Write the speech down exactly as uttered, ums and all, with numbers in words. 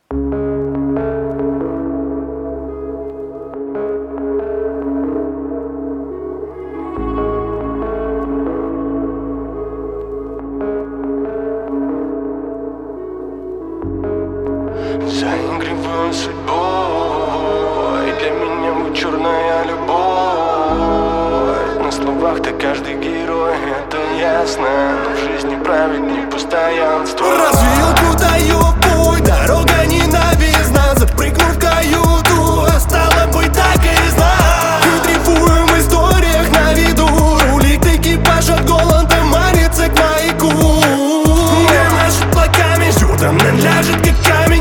Заигрываю судьбой, для меня вы черная любовь. На словах ты каждый герой, это ясно, но в жизни правит непостоянство. Развилку даю путь, дорога ненавистна. Запрыгнув в каюту, стало быть так и знать. Дрейфуем в историях на виду, рулит экипаж от голода, манится к маяку. Не машет плаками, ждет, а ляжет как камень.